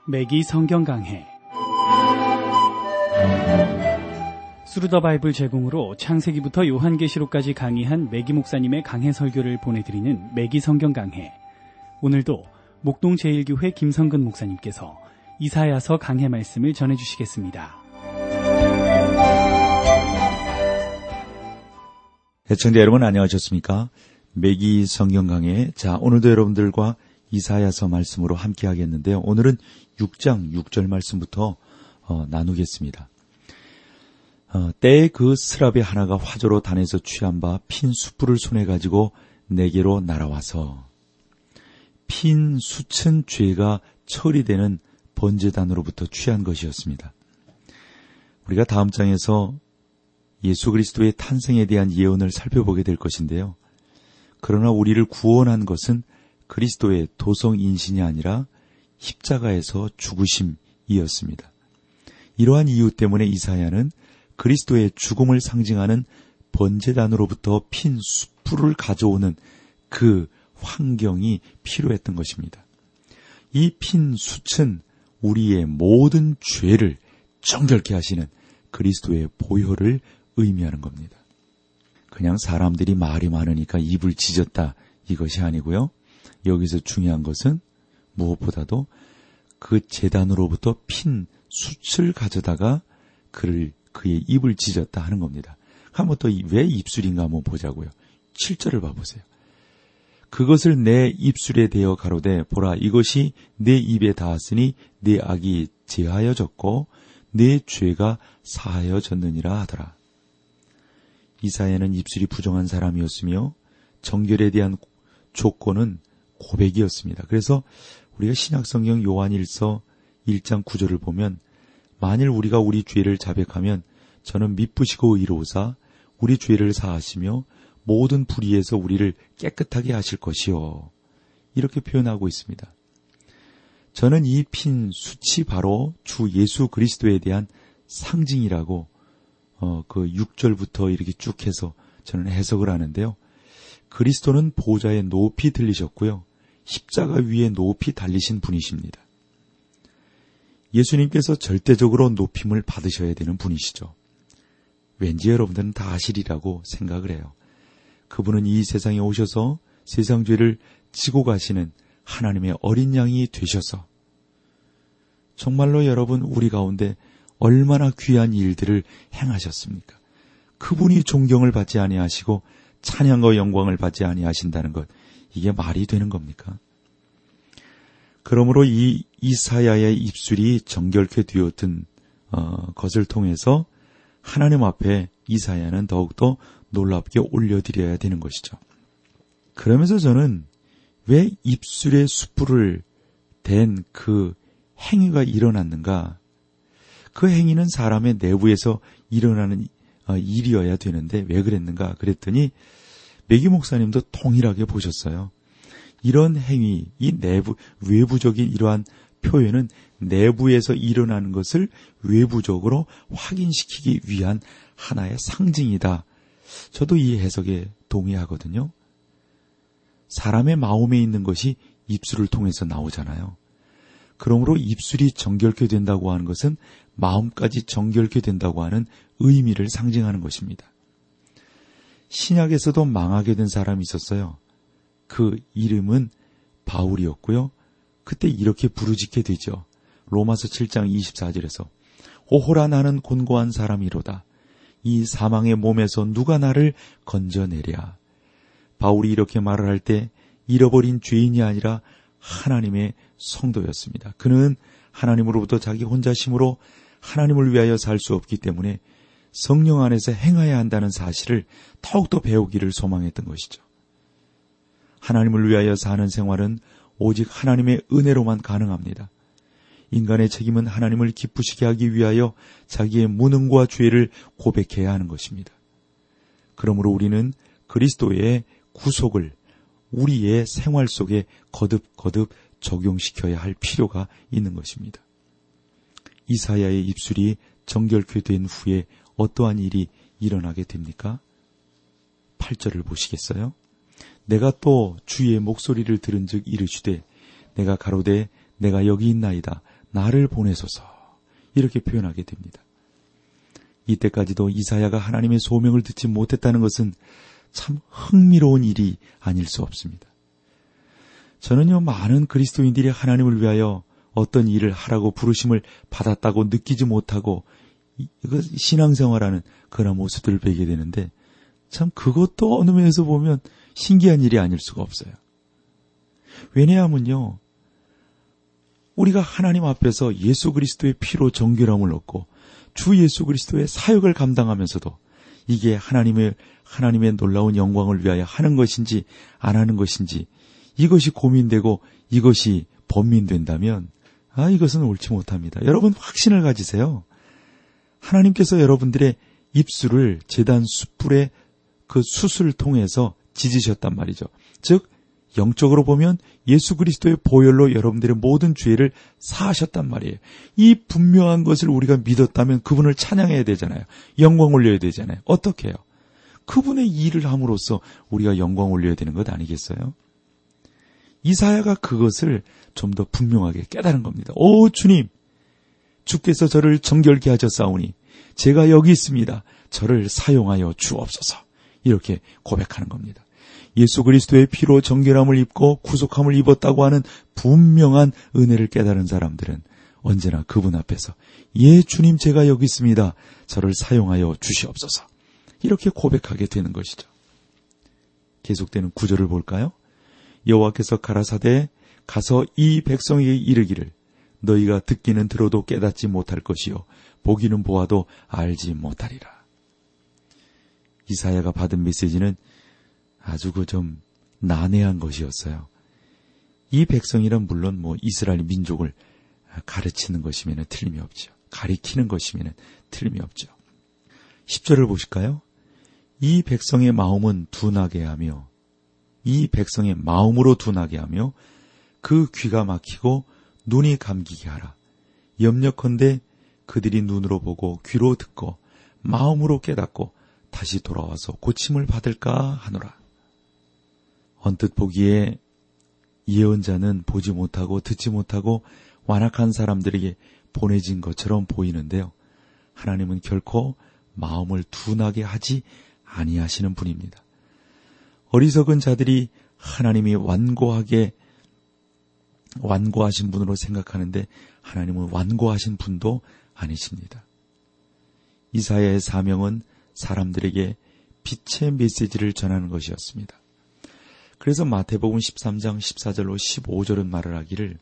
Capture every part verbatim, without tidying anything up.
매기 성경 강해. 스루더 바이블 제공으로 창세기부터 요한계시록까지 강의한 매기 목사님의 강해 설교를 보내드리는 매기 성경 강해. 오늘도 목동 제일교회 김성근 목사님께서 이사야서 강해 말씀을 전해주시겠습니다. 애청자 여러분 안녕하셨습니까? 매기 성경 강해. 자, 오늘도 여러분들과 이사야서 말씀으로 함께 하겠는데요. 오늘은 육 장 육 절 말씀부터 어, 나누겠습니다. 어, 때에 그 스라비 하나가 화조로 단에서 취한 바 핀 숯불을 손에 가지고 내게로 날아와서 핀 숯은 죄가 처리되는 번제단으로부터 취한 것이었습니다. 우리가 다음 장에서 예수 그리스도의 탄생에 대한 예언을 살펴보게 될 것인데요. 그러나 우리를 구원한 것은 그리스도의 도성인신이 아니라 십자가에서 죽으심이었습니다. 이러한 이유 때문에 이사야는 그리스도의 죽음을 상징하는 번제단으로부터 핀 숯불을 가져오는 그 환경이 필요했던 것입니다. 이 핀 숯은 우리의 모든 죄를 정결케 하시는 그리스도의 보혈을 의미하는 겁니다. 그냥 사람들이 말이 많으니까 입을 짖었다 이것이 아니고요. 여기서 중요한 것은 무엇보다도 그 제단으로부터 핀 숯을 가져다가 그를 그의 입을 짖었다 하는 겁니다. 한번 더 왜 입술인가 한번 보자고요. 칠 절을 봐보세요. 그것을 내 입술에 대어 가로되 보라 이것이 내 입에 닿았으니 내 악이 제하여졌고 내 죄가 사하여졌느니라 하더라. 이사야는 입술이 부정한 사람이었으며 정결에 대한 조건은 고백이었습니다. 그래서 우리가 신약성경 요한일서 일 장 구 절을 보면 만일 우리가 우리 죄를 자백하면 저는 미쁘시고 의로우사 우리 죄를 사하시며 모든 불의에서 우리를 깨끗하게 하실 것이요. 이렇게 표현하고 있습니다. 저는 이 핀 숯이 바로 주 예수 그리스도에 대한 상징이라고 어, 그 육 절부터 이렇게 쭉 해서 저는 해석을 하는데요. 그리스도는 보좌에 높이 들리셨고요. 십자가 위에 높이 달리신 분이십니다. 예수님께서 절대적으로 높임을 받으셔야 되는 분이시죠. 왠지 여러분들은 다 아시리라고 생각을 해요. 그분은 이 세상에 오셔서 세상 죄를 지고 가시는 하나님의 어린 양이 되셔서 정말로 여러분 우리 가운데 얼마나 귀한 일들을 행하셨습니까? 그분이 존경을 받지 아니하시고 찬양과 영광을 받지 아니하신다는 것, 이게 말이 되는 겁니까? 그러므로 이 이사야의 입술이 정결케 되었던 어, 것을 통해서 하나님 앞에 이사야는 더욱더 놀랍게 올려드려야 되는 것이죠. 그러면서 저는 왜 입술에 숯불을 댄 그 행위가 일어났는가? 그 행위는 사람의 내부에서 일어나는 일이어야 되는데 왜 그랬는가? 그랬더니 매기 목사님도 동일하게 보셨어요. 이런 행위, 이 내부, 외부적인 이러한 표현은 내부에서 일어나는 것을 외부적으로 확인시키기 위한 하나의 상징이다. 저도 이 해석에 동의하거든요. 사람의 마음에 있는 것이 입술을 통해서 나오잖아요. 그러므로 입술이 정결케 된다고 하는 것은 마음까지 정결케 된다고 하는 의미를 상징하는 것입니다. 신약에서도 망하게 된 사람이 있었어요. 그 이름은 바울이었고요. 그때 이렇게 부르짖게 되죠. 로마서 칠 장 이십사 절에서 오호라 나는 곤고한 사람이로다. 이 사망의 몸에서 누가 나를 건져내랴. 바울이 이렇게 말을 할 때 잃어버린 죄인이 아니라 하나님의 성도였습니다. 그는 하나님으로부터 자기 혼자심으로 하나님을 위하여 살 수 없기 때문에 성령 안에서 행해야 한다는 사실을 더욱더 배우기를 소망했던 것이죠. 하나님을 위하여 사는 생활은 오직 하나님의 은혜로만 가능합니다. 인간의 책임은 하나님을 기쁘시게 하기 위하여 자기의 무능과 죄를 고백해야 하는 것입니다. 그러므로 우리는 그리스도의 구속을 우리의 생활 속에 거듭거듭 적용시켜야 할 필요가 있는 것입니다. 이사야의 입술이 정결케 된 후에 어떠한 일이 일어나게 됩니까? 팔 절을 보시겠어요? 내가 또 주의 목소리를 들은즉 이르시되 내가 가로되 내가 여기 있나이다. 나를 보내소서 이렇게 표현하게 됩니다. 이때까지도 이사야가 하나님의 소명을 듣지 못했다는 것은 참 흥미로운 일이 아닐 수 없습니다. 저는요, 많은 그리스도인들이 하나님을 위하여 어떤 일을 하라고 부르심을 받았다고 느끼지 못하고 신앙생활하는 그런 모습들을 보게 되는데 참 그것도 어느 면에서 보면 신기한 일이 아닐 수가 없어요. 왜냐하면요, 우리가 하나님 앞에서 예수 그리스도의 피로 정결함을 얻고 주 예수 그리스도의 사역을 감당하면서도 이게 하나님의 하나님의 놀라운 영광을 위하여 하는 것인지 안 하는 것인지 이것이 고민되고 이것이 번민된다면 아 이것은 옳지 못합니다. 여러분 확신을 가지세요. 하나님께서 여러분들의 입술을 제단 숯불의 그 숯을 통해서 지지셨단 말이죠. 즉 영적으로 보면 예수 그리스도의 보혈로 여러분들의 모든 죄를 사하셨단 말이에요. 이 분명한 것을 우리가 믿었다면 그분을 찬양해야 되잖아요. 영광 올려야 되잖아요. 어떻게 해요? 그분의 일을 함으로써 우리가 영광 올려야 되는 것 아니겠어요? 이사야가 그것을 좀 더 분명하게 깨달은 겁니다. 오 주님, 주께서 저를 정결케 하셨사오니 제가 여기 있습니다. 저를 사용하여 주옵소서. 이렇게 고백하는 겁니다. 예수 그리스도의 피로 정결함을 입고 구속함을 입었다고 하는 분명한 은혜를 깨달은 사람들은 언제나 그분 앞에서 예 주님 제가 여기 있습니다. 저를 사용하여 주시옵소서. 이렇게 고백하게 되는 것이죠. 계속되는 구절을 볼까요? 여호와께서 가라사대 가서 이 백성에게 이르기를 너희가 듣기는 들어도 깨닫지 못할 것이요 보기는 보아도 알지 못하리라. 이사야가 받은 메시지는 아주 그 좀 난해한 것이었어요. 이 백성이란 물론 뭐 이스라엘 민족을 가르치는 것이면 틀림이 없죠. 가리키는 것이면 틀림이 없죠. 십 절을 보실까요? 이 백성의 마음은 둔하게 하며 이 백성의 마음으로 둔하게 하며 그 귀가 막히고 눈이 감기게 하라. 염려컨대 그들이 눈으로 보고 귀로 듣고 마음으로 깨닫고 다시 돌아와서 고침을 받을까 하노라. 언뜻 보기에 예언자는 보지 못하고 듣지 못하고 완악한 사람들에게 보내진 것처럼 보이는데요. 하나님은 결코 마음을 둔하게 하지 아니하시는 분입니다. 어리석은 자들이 하나님이 완고하게 완고하신 분으로 생각하는데 하나님은 완고하신 분도 아니십니다. 이사야의 사명은 사람들에게 빛의 메시지를 전하는 것이었습니다. 그래서 마태복음 십삼 장 십사 절로 십오 절은 말을 하기를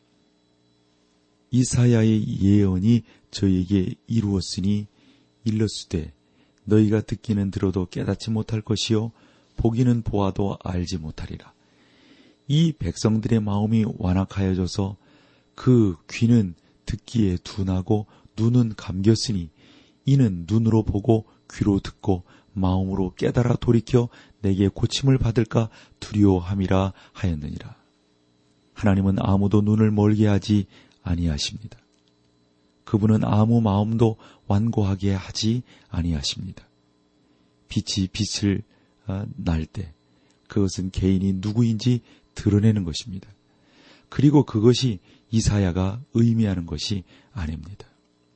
이사야의 예언이 저에게 이루었으니 일렀으되 너희가 듣기는 들어도 깨닫지 못할 것이요 보기는 보아도 알지 못하리라. 이 백성들의 마음이 완악하여져서 그 귀는 듣기에 둔하고 눈은 감겼으니 이는 눈으로 보고 귀로 듣고 마음으로 깨달아 돌이켜 내게 고침을 받을까 두려워함이라 하였느니라. 하나님은 아무도 눈을 멀게 하지 아니하십니다. 그분은 아무 마음도 완고하게 하지 아니하십니다. 빛이 빛을 날 때 그것은 개인이 누구인지 드러내는 것입니다. 그리고 그것이 이사야가 의미하는 것이 아닙니다.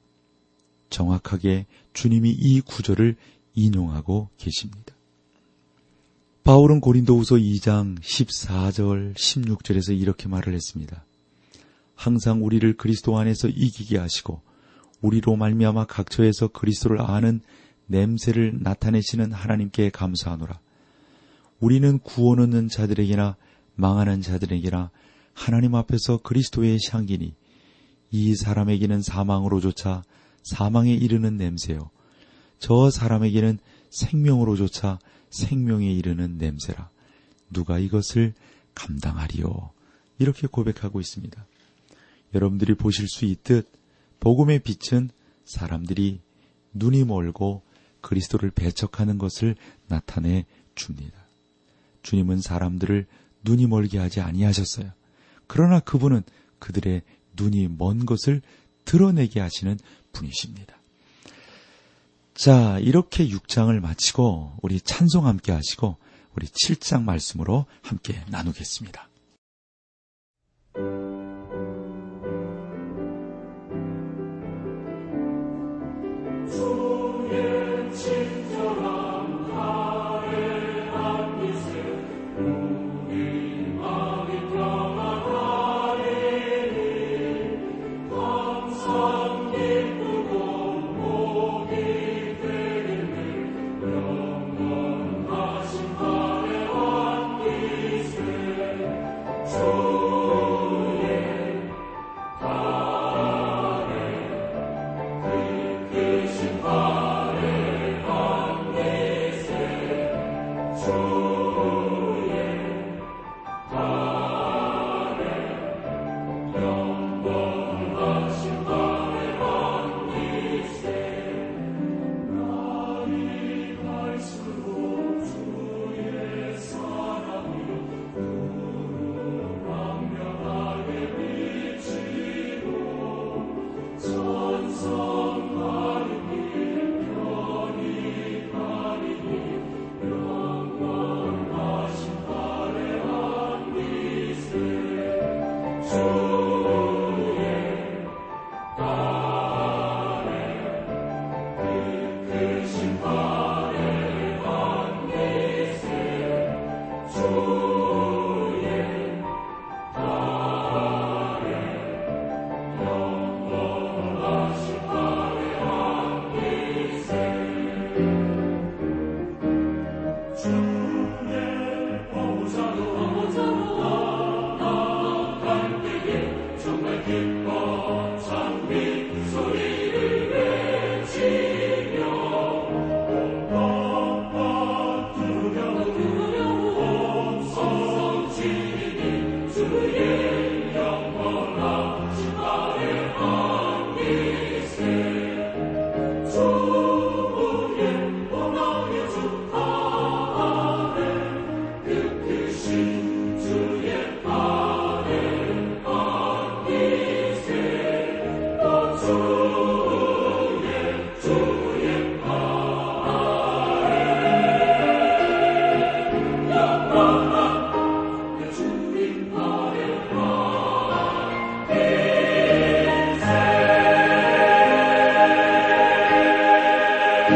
정확하게 주님이 이 구절을 인용하고 계십니다. 바울은 고린도후서 이 장 십사 절 십육 절에서 이렇게 말을 했습니다. 항상 우리를 그리스도 안에서 이기게 하시고 우리로 말미암아 각처에서 그리스도를 아는 냄새를 나타내시는 하나님께 감사하노라. 우리는 구원 얻는 자들에게나 망하는 자들에게나 하나님 앞에서 그리스도의 향기니 이 사람에게는 사망으로조차 사망에 이르는 냄새요 저 사람에게는 생명으로조차 생명에 이르는 냄새라. 누가 이것을 감당하리요? 이렇게 고백하고 있습니다. 여러분들이 보실 수 있듯 복음의 빛은 사람들이 눈이 멀고 그리스도를 배척하는 것을 나타내 줍니다. 주님은 사람들을 눈이 멀게 하지 아니하셨어요. 그러나 그분은 그들의 눈이 먼 것을 드러내게 하시는 분이십니다. 자, 이렇게 육 장을 마치고 우리 찬송 함께 하시고 우리 칠 장 말씀으로 함께 나누겠습니다.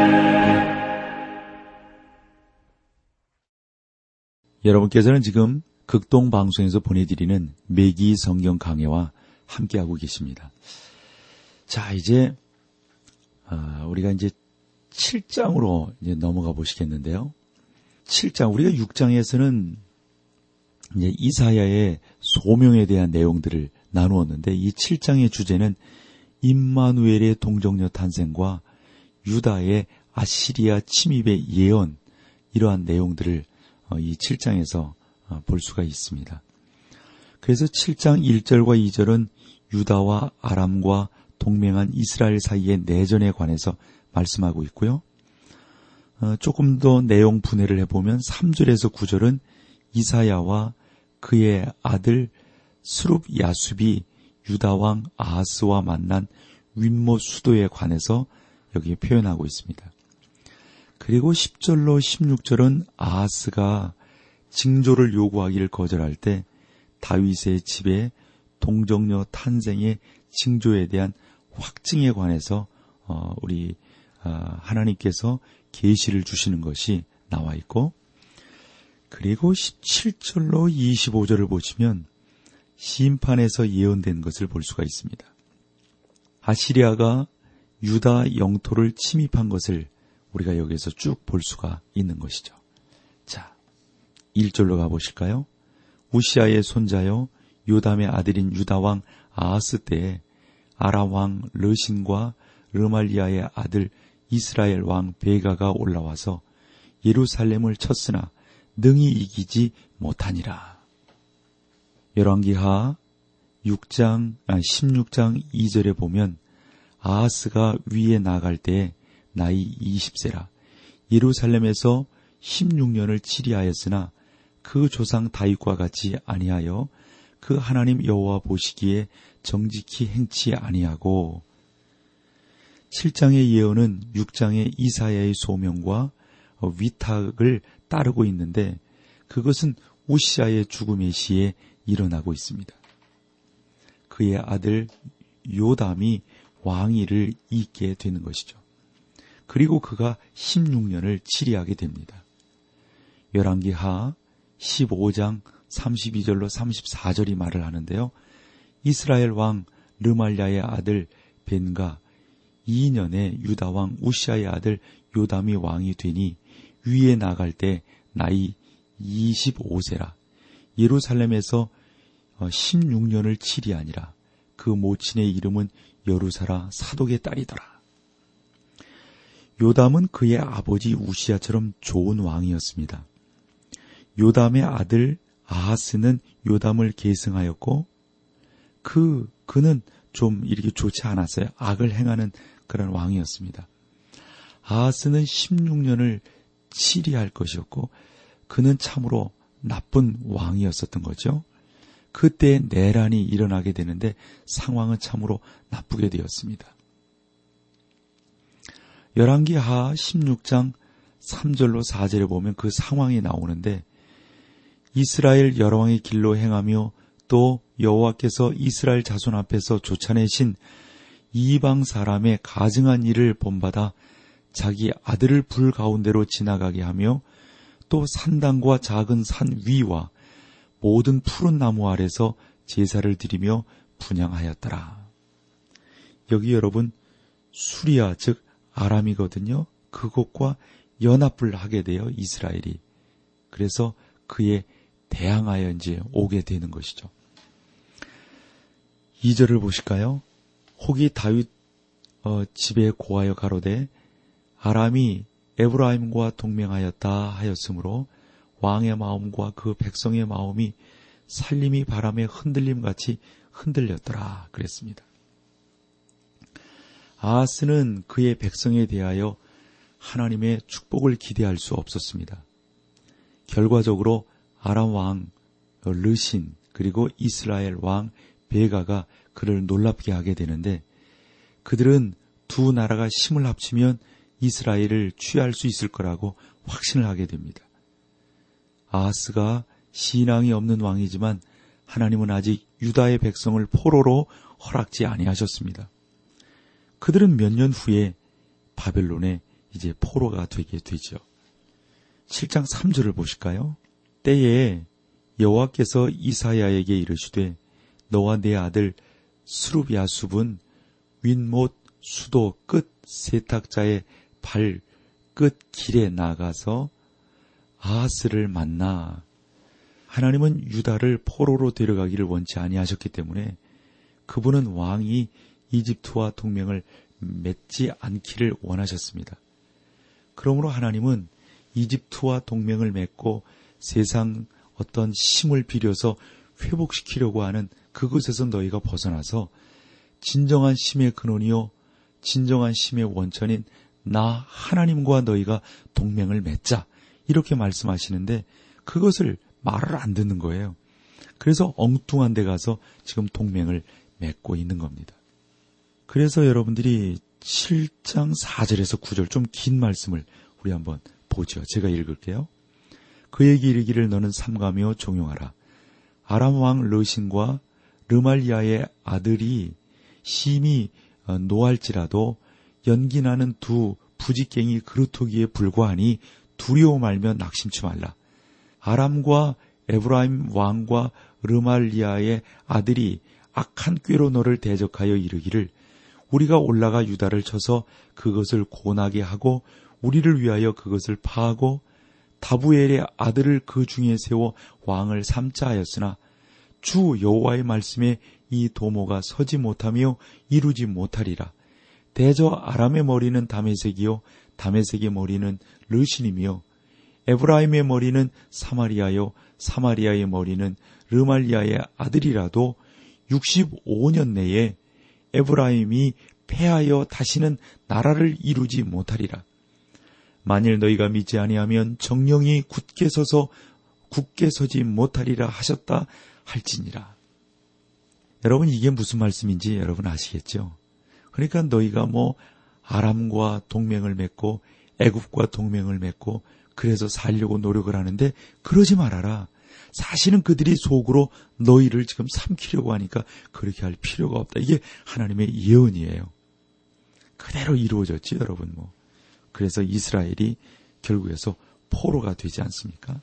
여러분께서는 지금 극동방송에서 보내드리는 매기 성경 강해와 함께하고 계십니다. 자, 이제 아, 우리가 이제 칠 장으로 이제 넘어가 보시겠는데요. 칠 장, 우리가 육 장에서는 이제 이사야의 소명에 대한 내용들을 나누었는데, 이 칠 장의 주제는 임마누엘의 동정녀 탄생과 유다의 아시리아 침입의 예언, 이러한 내용들을 이 칠 장에서 볼 수가 있습니다. 그래서 칠 장 일 절과 이 절은 유다와 아람과 동맹한 이스라엘 사이의 내전에 관해서 말씀하고 있고요. 조금 더 내용 분해를 해보면 삼 절에서 구 절은 이사야와 그의 아들 스룹 야숲이 유다 왕 아하스와 만난 윗모 수도에 관해서 여기에 표현하고 있습니다. 그리고 십 절로 십육 절은 아하스가 징조를 요구하기를 거절할 때 다윗의 집에 동정녀 탄생의 징조에 대한 확증에 관해서 우리 하나님께서 계시를 주시는 것이 나와 있고, 그리고 십칠 절로 이십오 절을 보시면 심판에서 예언된 것을 볼 수가 있습니다. 아시리아가 유다 영토를 침입한 것을 우리가 여기에서 쭉 볼 수가 있는 것이죠. 자, 일 절로 가보실까요? 우시아의 손자요 요담의 아들인 유다왕 아하스 때에 아람왕 르신과 르말리아의 아들 이스라엘 왕 베가가 올라와서 예루살렘을 쳤으나 능히 이기지 못하니라. 열왕기하 육 장, 아, 십육 장 이 절에 보면 아하스가 위에 나갈 때에 나이 이십 세라 예루살렘에서 십육 년을 치리하였으나 그 조상 다윗과 같이 아니하여 그 하나님 여호와 보시기에 정직히 행치 아니하고, 칠 장의 예언은 육 장의 이사야의 소명과 위탁을 따르고 있는데 그것은 우시아의 죽음의 시에 일어나고 있습니다. 그의 아들 요담이 왕위를 잇게 되는 것이죠. 그리고 그가 십육 년을 치리하게 됩니다. 열왕기하 십오 장 삼십이 절로 삼십사 절이 말을 하는데요. 이스라엘 왕 르말랴의 아들 벤가 이 년에 유다 왕 우시아의 아들 요담이 왕이 되니 위에 나갈 때 나이 이십오 세라 예루살렘에서 십육 년을 치리하니라. 그 모친의 이름은 여루사라 사독의 딸이더라. 요담은 그의 아버지 우시아처럼 좋은 왕이었습니다. 요담의 아들 아하스는 요담을 계승하였고 그 그는 좀 이렇게 좋지 않았어요. 악을 행하는 그런 왕이었습니다. 아하스는 십육 년을 치리할 것이었고 그는 참으로 나쁜 왕이었었던 거죠. 그때 내란이 일어나게 되는데 상황은 참으로 나쁘게 되었습니다. 열왕기하 십육 장 삼 절로 사 절에 보면 그 상황이 나오는데, 이스라엘 여러왕의 길로 행하며 또 여호와께서 이스라엘 자손 앞에서 쫓아내신 이방 사람의 가증한 일을 본받아 자기 아들을 불 가운데로 지나가게 하며 또 산당과 작은 산 위와 모든 푸른 나무 아래서 제사를 드리며 분향하였더라. 여기 여러분 수리아 즉 아람이거든요. 그곳과 연합을 하게 되어 이스라엘이 그래서 그에 대항하여 이제 오게 되는 것이죠. 이 절을 보실까요? 혹이 다윗 어, 집에 고하여 가로되 아람이 에브라임과 동맹하였다 하였으므로 왕의 마음과 그 백성의 마음이 살림이 바람에 흔들림같이 흔들렸더라 그랬습니다. 아하스는 그의 백성에 대하여 하나님의 축복을 기대할 수 없었습니다. 결과적으로 아람 왕 르신 그리고 이스라엘 왕 베가가 그를 놀랍게 하게 되는데, 그들은 두 나라가 힘을 합치면 이스라엘을 취할 수 있을 거라고 확신을 하게 됩니다. 아하스가 신앙이 없는 왕이지만 하나님은 아직 유다의 백성을 포로로 허락지 아니하셨습니다. 그들은 몇 년 후에 바벨론에 이제 포로가 되게 되죠. 칠 장 삼 절을 보실까요? 때에 여호와께서 이사야에게 이르시되 너와 내 아들 스룹야숲은 윗못 수도 끝 세탁자의 발 끝 길에 나가서 아하스를 만나. 하나님은 유다를 포로로 데려가기를 원치 아니하셨기 때문에 그분은 왕이 이집트와 동맹을 맺지 않기를 원하셨습니다. 그러므로 하나님은 이집트와 동맹을 맺고 세상 어떤 힘을 빌려서 회복시키려고 하는 그것에서 너희가 벗어나서 진정한 힘의 근원이요 진정한 힘의 원천인 나 하나님과 너희가 동맹을 맺자 이렇게 말씀하시는데 그것을 말을 안 듣는 거예요. 그래서 엉뚱한 데 가서 지금 동맹을 맺고 있는 겁니다. 그래서 여러분들이 칠 장 사 절에서 구 절 좀 긴 말씀을 우리 한번 보죠. 제가 읽을게요. 그에게 이르기를 너는 삼가며 종용하라. 아람 왕 르신과 르말리아의 아들이 심히 노할지라도 연기나는 두 부직갱이 그루터기에 불과하니 두려워 말며 낙심치 말라. 아람과 에브라임 왕과 르말리아의 아들이 악한 꾀로 너를 대적하여 이르기를 우리가 올라가 유다를 쳐서 그것을 고나게 하고 우리를 위하여 그것을 파하고 다부엘의 아들을 그 중에 세워 왕을 삼자 하였으나 주 여호와의 말씀에 이 도모가 서지 못하며 이루지 못하리라. 대저 아람의 머리는 다메섹이요 다메섹의 머리는 르신이며 에브라임의 머리는 사마리아요 사마리아의 머리는 르말리아의 아들이라도 육십오 년 내에 에브라임이 패하여 다시는 나라를 이루지 못하리라. 만일 너희가 믿지 아니하면 정령이 굳게 서서 굳게 서지 못하리라 하셨다 할지니라. 여러분 이게 무슨 말씀인지 여러분 아시겠죠? 그러니까 너희가 뭐 아람과 동맹을 맺고 애굽과 동맹을 맺고 그래서 살려고 노력을 하는데 그러지 말아라. 사실은 그들이 속으로 너희를 지금 삼키려고 하니까 그렇게 할 필요가 없다. 이게 하나님의 예언이에요. 그대로 이루어졌지 여러분 뭐. 그래서 이스라엘이 결국에서 포로가 되지 않습니까?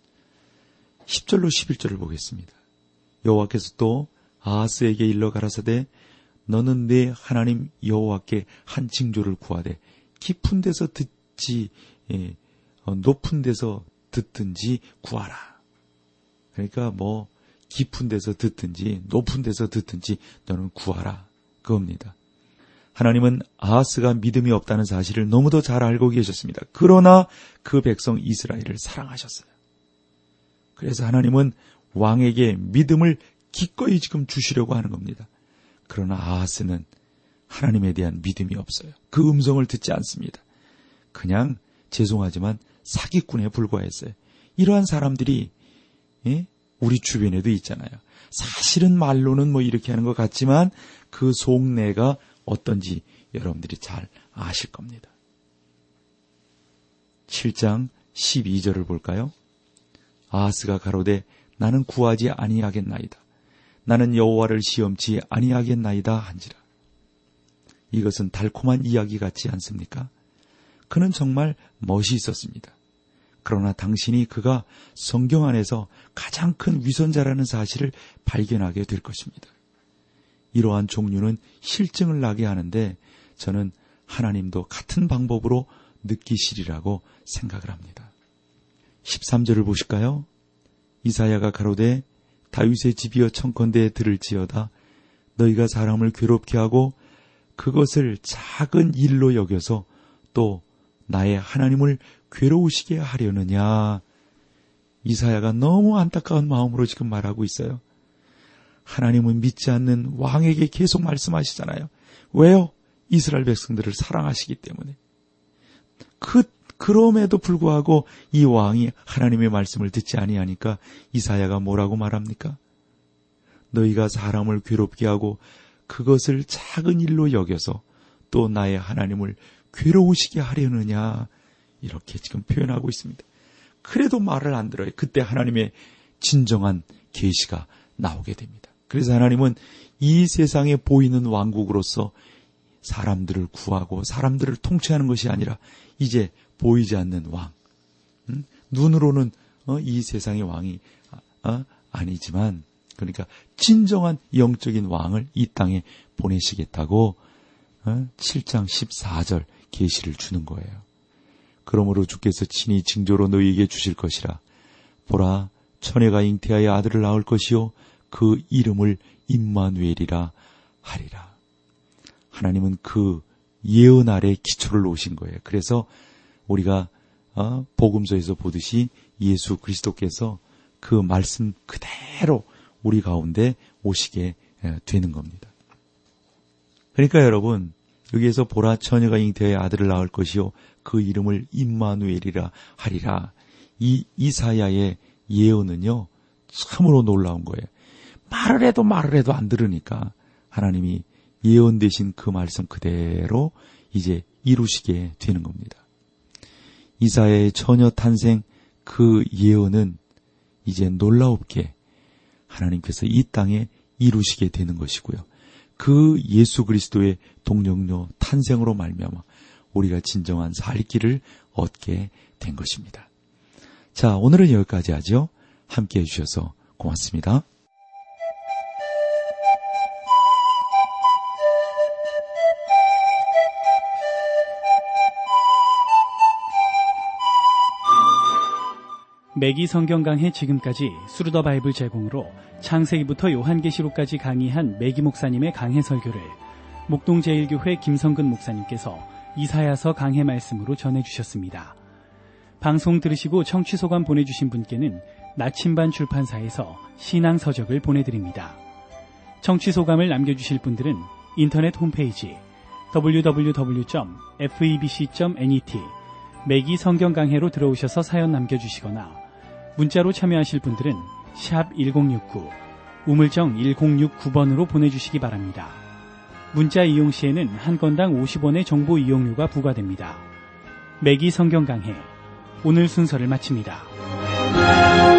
십 절로 십일 절을 보겠습니다. 여호와께서 또 아하스에게 일러 가라사대 너는 내 하나님 여호와께 한 징조를 구하되 깊은 데서 듣지 예, 어, 높은 데서 듣든지 구하라. 그러니까 뭐 깊은 데서 듣든지 높은 데서 듣든지 너는 구하라. 그겁니다. 하나님은 아하스가 믿음이 없다는 사실을 너무도 잘 알고 계셨습니다. 그러나 그 백성 이스라엘을 사랑하셨어요. 그래서 하나님은 왕에게 믿음을 기꺼이 지금 주시려고 하는 겁니다. 그러나 아하스는 하나님에 대한 믿음이 없어요. 그 음성을 듣지 않습니다. 그냥 죄송하지만 사기꾼에 불과했어요. 이러한 사람들이 예? 우리 주변에도 있잖아요. 사실은 말로는 뭐 이렇게 하는 것 같지만 그 속내가 어떤지 여러분들이 잘 아실 겁니다. 칠 장 십이 절을 볼까요? 아하스가 가로되 나는 구하지 아니하겠나이다. 나는 여호와를 시험치 아니하겠나이다 한지라. 이것은 달콤한 이야기 같지 않습니까? 그는 정말 멋이 있었습니다. 그러나 당신이 그가 성경 안에서 가장 큰 위선자라는 사실을 발견하게 될 것입니다. 이러한 종류는 실증을 나게 하는데 저는 하나님도 같은 방법으로 느끼시리라고 생각을 합니다. 십삼 절을 보실까요? 이사야가 가로되 다윗의 집이여 청컨대 들을지어다 너희가 사람을 괴롭게 하고 그것을 작은 일로 여겨서 또 나의 하나님을 괴로우시게 하려느냐. 이사야가 너무 안타까운 마음으로 지금 말하고 있어요. 하나님은 믿지 않는 왕에게 계속 말씀하시잖아요. 왜요? 이스라엘 백성들을 사랑하시기 때문에. 그, 그럼에도 불구하고 이 왕이 하나님의 말씀을 듣지 아니하니까 이사야가 뭐라고 말합니까? 너희가 사람을 괴롭게 하고 그것을 작은 일로 여겨서 또 나의 하나님을 괴로우시게 하려느냐. 이렇게 지금 표현하고 있습니다. 그래도 말을 안 들어요. 그때 하나님의 진정한 계시가 나오게 됩니다. 그래서 하나님은 이 세상에 보이는 왕국으로서 사람들을 구하고 사람들을 통치하는 것이 아니라 이제 보이지 않는 왕, 음? 눈으로는 어, 이 세상의 왕이 어, 아니지만 그러니까 진정한 영적인 왕을 이 땅에 보내시겠다고 어, 칠 장 십사 절 계시를 주는 거예요. 그러므로 주께서 친히 징조로 너희에게 주실 것이라. 보라, 처녀가 잉태하여 아들을 낳을 것이요 그 이름을 임마누엘이라 하리라. 하나님은 그 예언 아래 기초를 놓으신 거예요. 그래서 우리가 어, 복음서에서 보듯이 예수 그리스도께서 그 말씀 그대로 우리 가운데 오시게 되는 겁니다. 그러니까 여러분, 여기에서 보라, 처녀가 잉태하여 아들을 낳을 것이요 그 이름을 임마누엘이라 하리라. 이 이사야의 예언은요 참으로 놀라운 거예요. 말을 해도 말을 해도 안 들으니까 하나님이 예언되신 그 말씀 그대로 이제 이루시게 되는 겁니다. 이사야의 처녀 탄생 그 예언은 이제 놀라웁게 하나님께서 이 땅에 이루시게 되는 것이고요. 그 예수 그리스도의 동정녀 탄생으로 말미암아 우리가 진정한 살 길을 얻게 된 것입니다. 자, 오늘은 여기까지 하죠. 함께해 주셔서 고맙습니다. 매기 성경 강해 지금까지 스루더 바이블 제공으로 창세기부터 요한계시록까지 강의한 매기 목사님의 강해 설교를 목동제일교회 김성근 목사님께서 이사야서 강해 말씀으로 전해주셨습니다. 방송 들으시고 청취소감 보내주신 분께는 나침반 출판사에서 신앙서적을 보내드립니다. 청취소감을 남겨주실 분들은 인터넷 홈페이지 더블유 더블유 더블유 점 에프이비씨 점 넷 매기 성경 강해로 들어오셔서 사연 남겨주시거나 문자로 참여하실 분들은 샵 일공육구 우물정 일공육구 번으로 보내주시기 바랍니다. 문자 이용 시에는 한 건당 오십 원의 정보 이용료가 부과됩니다. 매기 성경 강해 오늘 순서를 마칩니다.